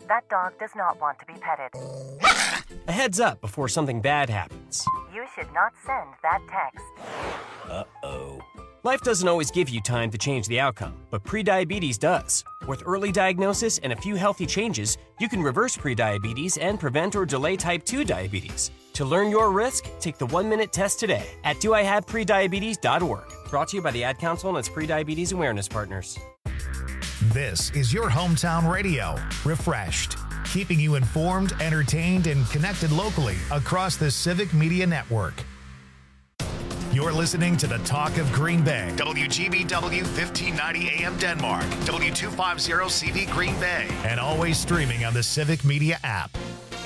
That dog does not want to be petted. A heads up before something bad happens. You should not send that text. Uh-oh. Life doesn't always give you time to change the outcome, but prediabetes does. With early diagnosis and a few healthy changes, you can reverse prediabetes and prevent or delay type 2 diabetes. To learn your risk, take the 1-minute test today at doihaveprediabetes.org. Brought to you by the Ad Council and its prediabetes awareness partners. This is your hometown radio, Refreshed, keeping you informed, entertained, and connected locally across the Civic Media Network. You're listening to the Talk of Green Bay, WGBW 1590 AM Denmark, W250 CV Green Bay, and always streaming on the Civic Media app.